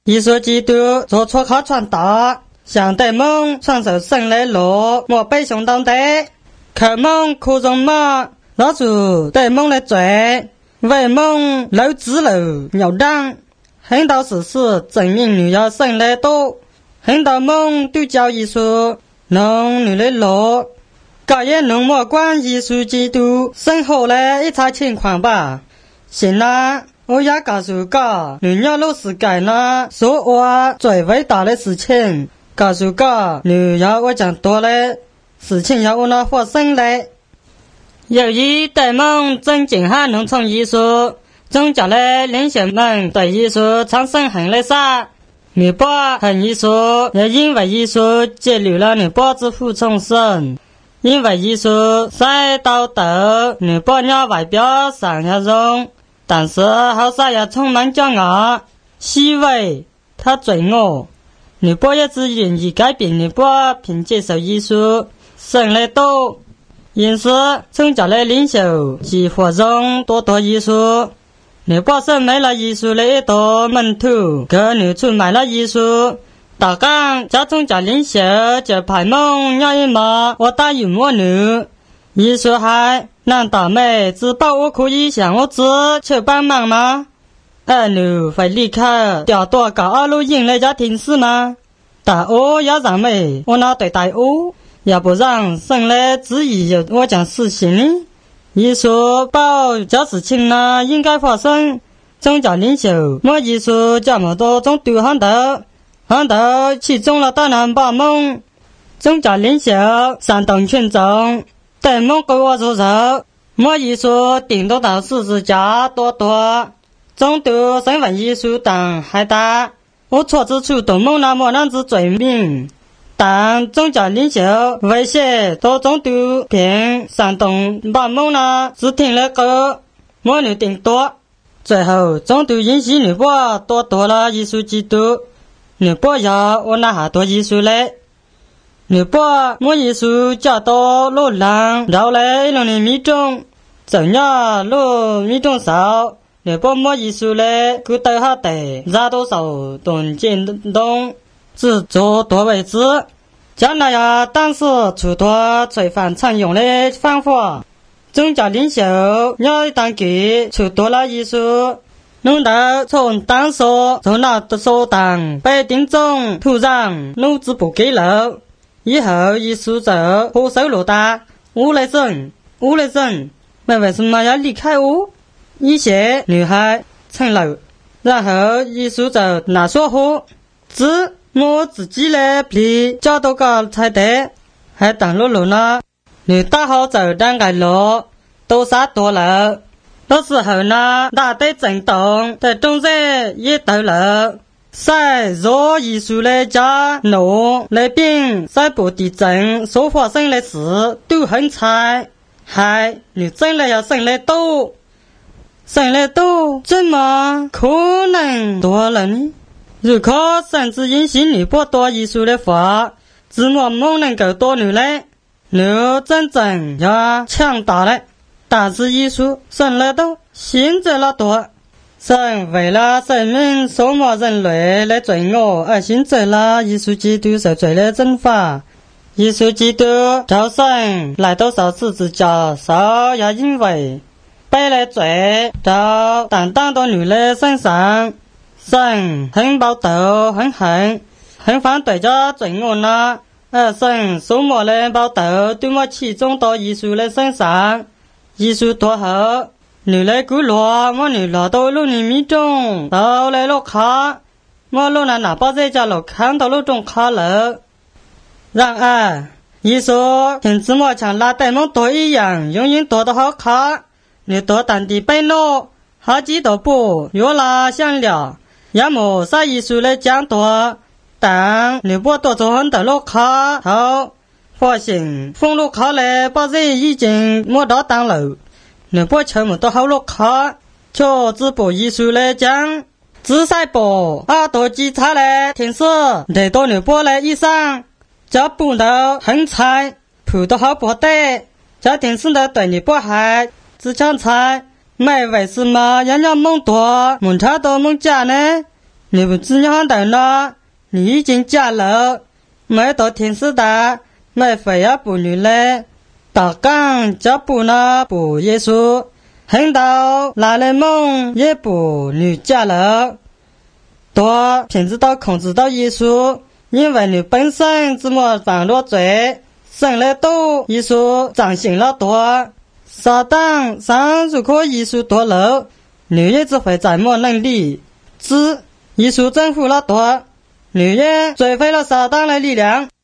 耶稣基督做错考传达，向对梦传授圣灵路，莫背上当的，看梦苦中梦，老主对梦的罪，为梦老子路扭张，很多事实证明你要圣灵多，很多梦都叫耶稣弄你的路，这也能莫关耶稣基督生活的一切情况吧。现在我也告诉个你要落实改呢，说我最伟大的事情，告诉个你要我讲多的事情要我那发生的。由于对梦真正还能从耶稣宗教的领袖们对耶稣产生恨的杀，你把恨耶稣，也因为耶稣揭露了你把之服从神，因为耶稣在道德，你把你外表上下容，但是后世也充满骄傲，虚伪，他罪恶。你把也只愿意改变，你把凭接受耶稣圣灵多，因此宗教的领袖及活中多多耶稣。你把神没了耶稣的一多门徒，跟你出卖了耶稣。大刚家宗教领袖就派梦要一马，我答应我女。耶稣还难道妹只保我可以向我只求帮忙吗？儿女会立刻调多个二路营的家庭是吗？但我要让妹我那对待我，要不然神的旨意由我讲实行呢？耶稣保这事情呢应该发生，宗教领袖莫耶稣这么多种对很多其中了当然把梦，宗教领袖煽动群众对梦给我入手，莫耶稣顶多到十字架多多，中毒身份耶稣等还大，我错之处动梦那么难之罪名，但宗教领袖威胁多中毒并煽动把梦呢只听了个莫女顶多，最后中毒引起女波多多了耶稣基督，女波要我拿下多耶稣嘞，女波莫耶稣叫多路浪绕来路的迷中，走呀路迷中少，女波莫耶稣嘞古斗下得รา多少东进东只做多为之，将来呀当时处脱罪犯常用的方法，宗教领袖要当给处多了耶稣，弄到从当时从那的所当被定中突然怒之不给了，以后耶稣就火手落大，无来人，那为什么要离开我？一些女孩承认，然后耶稣就拿说话，只我自己的皮找到个才得，还当路路呢。你打好就当个路，都杀多了。那时候呢，大地震动，在中间也到了。在若耶稣的家农那边，在不地震所发生的事都很惨，还你真的要生得多，生得多怎么可能多了呢？如果甚至允许你不多耶稣的话，怎么不能够多女呢？你真正要强大了，但是耶稣生了多，现在了多。神为了证明所有人类的罪恶而选择了耶稣基督受罪的惩罚。耶稣基督照神来到受十字架上，也因为背了罪到担当到女的身上，神很暴斗，很反对这罪恶呢，而神所有的暴斗都没集中到耶稣的身上。耶稣多后，女的古罗我女落到路里面中，到来路卡，我路那哪把这家路看到路中卡了。然而，耶稣跟芝麻像拉带梦多一样，永远多得好卡。你多当地背诺，好几多步，越拉想了，要么杀耶稣的讲多，但你不多做很多路卡好，发现封路卡嘞，把人已经摸到当路。你不全部都好路卡，就只不耶稣的讲，只赛步耳朵机差嘞，听说你多你不来以上，这步都很菜，步都好不得，这电视的对你不害，只讲菜，没为什么人家猛多猛差多猛假呢？ 你不只样的呢，你已经嫁了，没到天使的，没非要不女嘞，大刚就不那不耶稣，很到拿来梦也不女嫁了，多偏知道控制到耶稣，因为你本身怎么犯了罪，生了多耶稣掌心了多，撒旦上如果耶稣多了，女也只会在么能力，只耶稣征服了多，女也追回了撒旦的力量。